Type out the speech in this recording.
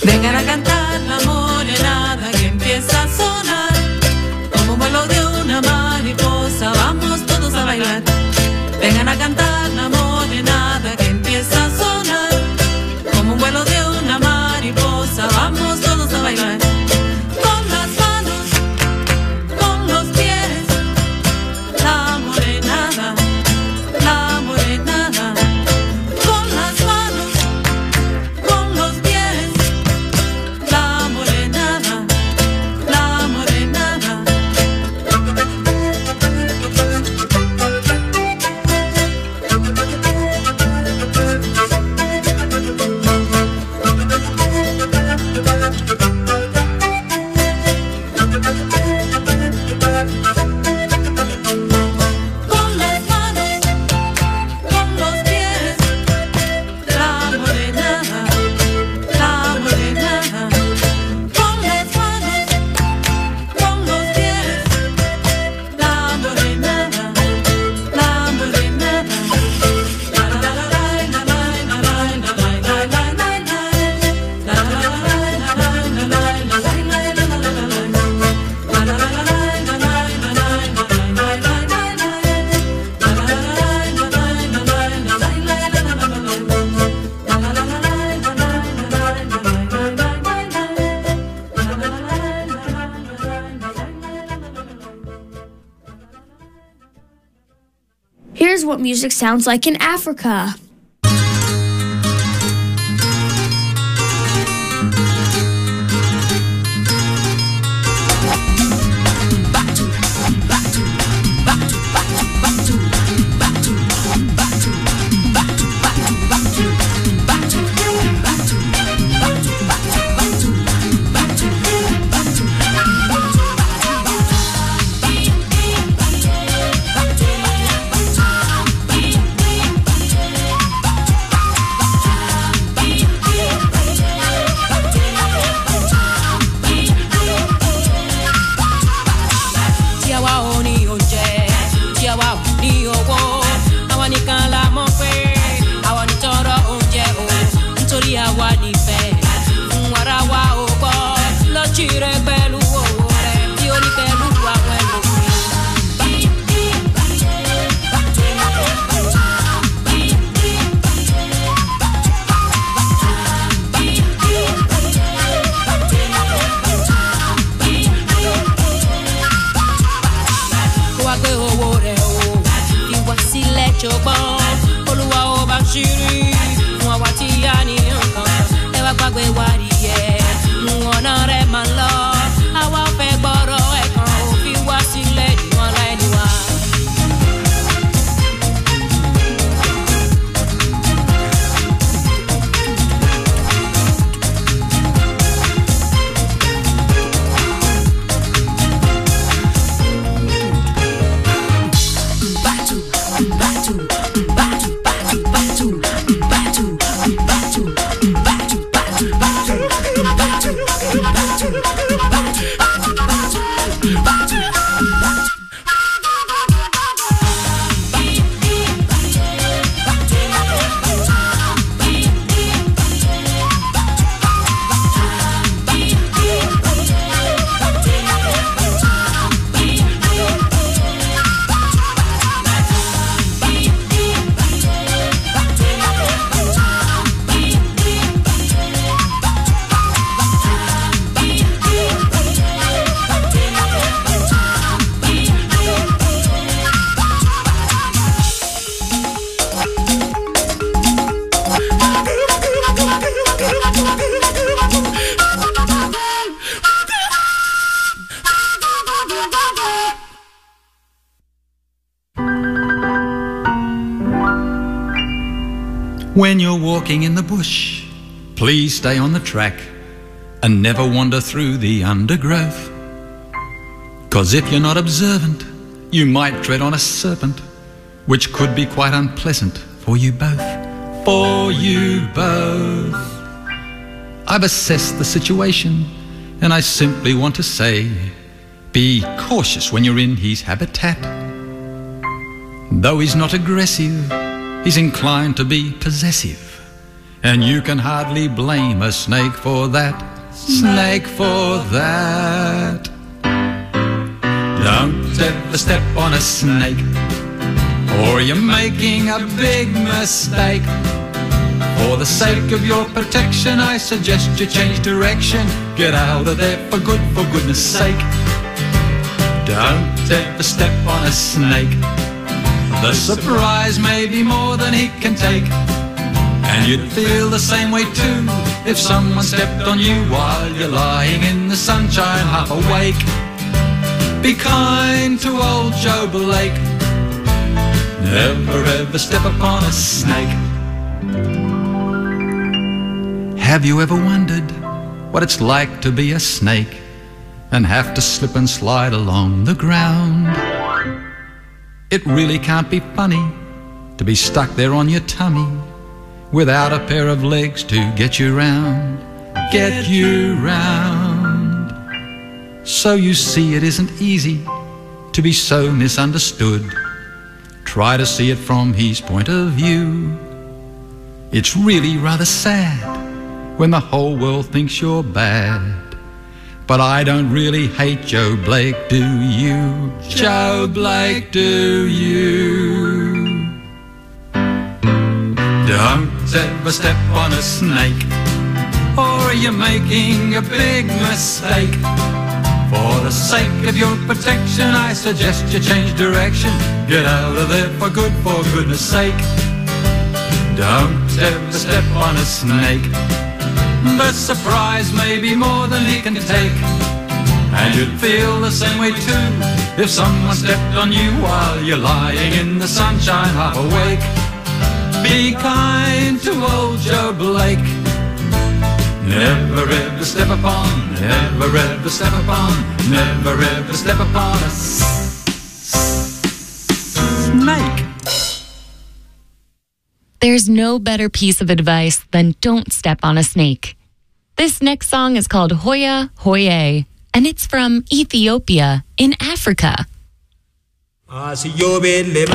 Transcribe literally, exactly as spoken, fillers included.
Vengan a cantar la morenada que empieza a sonar, como un vuelo de una mariposa, vamos todos a bailar. Vengan a cantar la morenada que empieza a sonar, como un vuelo de una mariposa, vamos todos a bailar. Con las manos, con los pies, la morenada, la morenada. Con las manos, con los pies, la morenada, la morenada. Con las manos, con los pies, la morenada, la morenada. Con las manos, con los pies, la morenada, la morenada. La la la la la la la la la la la la la. La la la la la la la la la la la la. La la la la la la Here's what music sounds like in Africa. When you're walking in the bush, please stay on the track and never wander through the undergrowth. 'Cause if you're not observant, you might tread on a serpent, which could be quite unpleasant for you both. For you both. I've assessed the situation, and I simply want to say, be cautious when you're in his habitat. Though he's not aggressive, he's inclined to be possessive, and you can hardly blame a snake for that. Snake for that. Don't ever step on a snake, or you're making a big mistake. For the sake of your protection, I suggest you change direction. Get out of there for good, for goodness sake. Don't ever step on a snake. The surprise may be more than he can take, and you'd feel the same way too if someone stepped on you while you're lying in the sunshine half awake. Be kind to old Joe Blake. Never ever step upon a snake. Have you ever wondered what it's like to be a snake and have to slip and slide along the ground? It really can't be funny to be stuck there on your tummy without a pair of legs to get you round, get you round. So you see, it isn't easy to be so misunderstood. Try to see it from his point of view. It's really rather sad when the whole world thinks you're bad. But I don't really hate Joe Blake, do you? Joe Blake, do you? Don't ever step on a snake, or you're making a big mistake. For the sake of your protection, I suggest you change direction. Get out of there for good, for goodness sake. Don't ever step on a snake. The surprise may be more than he can take, and you'd feel the same way too if someone stepped on you while you're lying in the sunshine half awake. Be kind to old Joe Blake. Never ever step upon, never ever step upon, never ever step upon a snake. There's no better piece of advice than don't step on a snake. This next song is called Hoya Hoye, and it's from Ethiopia in Africa.